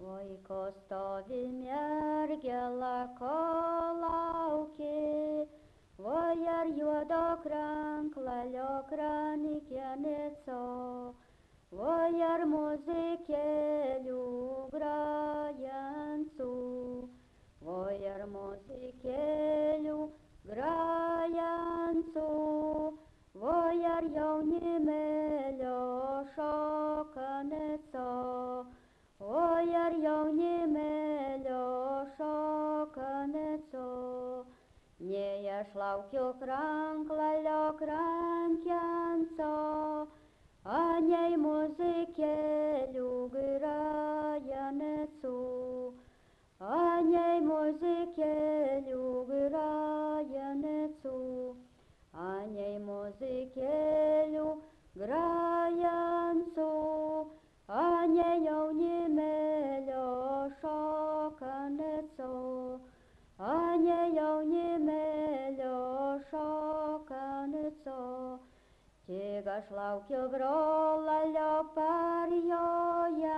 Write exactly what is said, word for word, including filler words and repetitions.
Vaiko stovi mergela, ko lauki, voi ar juodo kranklalio kranikėnico, voi ar muzikėlių grajančių, voi ar muzikėlių grajančių, voi ar jaunimėlio šokanico, voi ar jaunimėlio šokanico. Nei aš laukiu kranklalio krankianco, anei muzikėlių grajanecų, anei muzikėlių grajanecų, anei muzikėlių grajanecų, anei jaunimėlio šokanico, anei jaunimėlio šokanico. Tik aš laukiu brolalio parjoje,